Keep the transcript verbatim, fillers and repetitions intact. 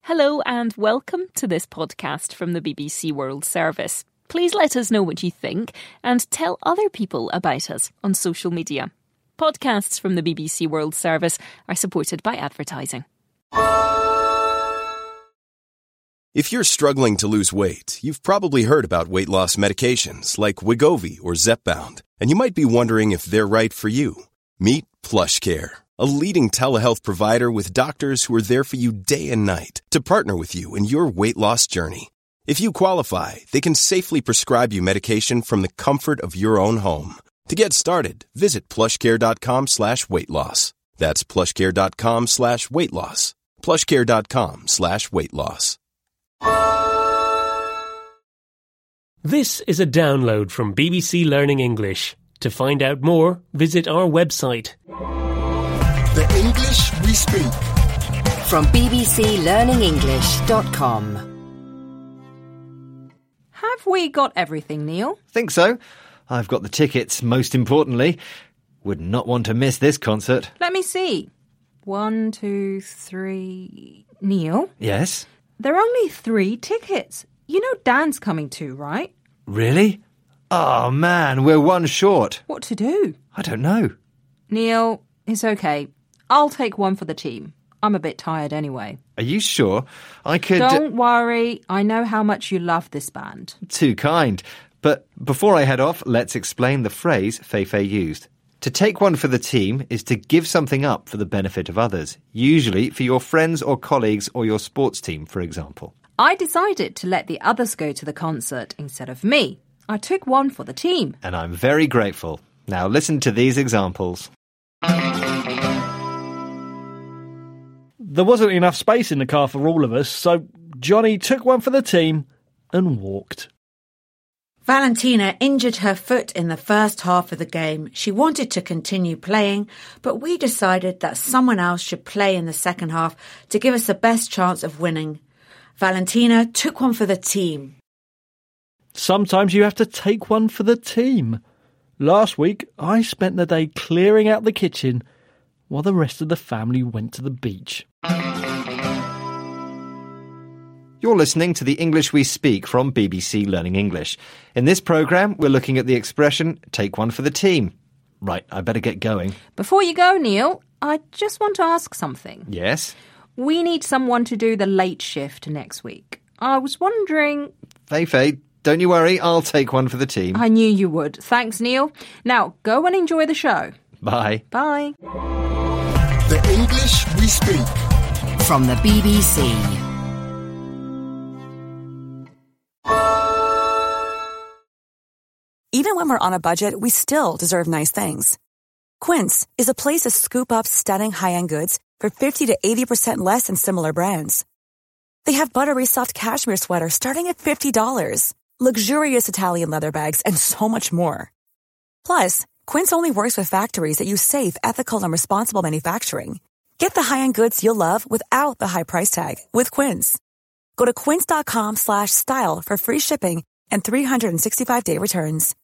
Hello and welcome to this podcast from the B B C World Service. Please let us know what you think and tell other people about us on social media. Podcasts from the B B C World Service are supported by advertising. If you're struggling to lose weight, you've probably heard about weight loss medications like Wegovy or Zepbound, and you might be wondering if they're right for you. Meet PlushCare, a leading telehealth provider with doctors who are there for you day and night to partner with you in your weight loss journey. If you qualify, they can safely prescribe you medication from the comfort of your own home. To get started, visit plushcare.com slash weight loss. That's plushcare.com slash weight loss. plushcare.com slash weight loss. This is a download from B B C Learning English. To find out more, visit our website. The English we speak. From b b c learning english dot com. Have we got everything, Neil? Think so. I've got the tickets, most importantly. Would not want to miss this concert. Let me see. One, two, three... Neil? Yes? There are only three tickets. You know Dan's coming too, right? Really? Oh, man, we're one short. What to do? I don't know. Neil, it's okay. I'll take one for the team. I'm a bit tired anyway. Are you sure? I could... Don't worry. I know how much you love this band. Too kind. But before I head off, let's explain the phrase Feifei used. To take one for the team is to give something up for the benefit of others, usually for your friends or colleagues or your sports team, for example. I decided to let the others go to the concert instead of me. I took one for the team. And I'm very grateful. Now listen to these examples. There wasn't enough space in the car for all of us, so Johnny took one for the team and walked. Valentina injured her foot in the first half of the game. She wanted to continue playing, but we decided that someone else should play in the second half to give us the best chance of winning. Valentina took one for the team. Sometimes you have to take one for the team. Last week, I spent the day clearing out the kitchen while the rest of the family went to the beach. You're listening to the English we speak from B B C Learning English. In this programme, we're looking at the expression, take one for the team. Right, I better get going. Before you go, Neil, I just want to ask something. Yes? We need someone to do the late shift next week. I was wondering... Feifei, don't you worry, I'll take one for the team. I knew you would. Thanks, Neil. Now, go and enjoy the show. Bye. Bye. The English we speak. From the B B C. Even when we're on a budget, we still deserve nice things. Quince is a place to scoop up stunning high-end goods for fifty to eighty percent less than similar brands. They have buttery soft cashmere sweaters starting at fifty dollars, luxurious Italian leather bags, and so much more. Plus, Quince only works with factories that use safe, ethical, and responsible manufacturing. Get the high-end goods you'll love without the high price tag with Quince. Go to quince.com slash style for free shipping and three sixty-five day returns.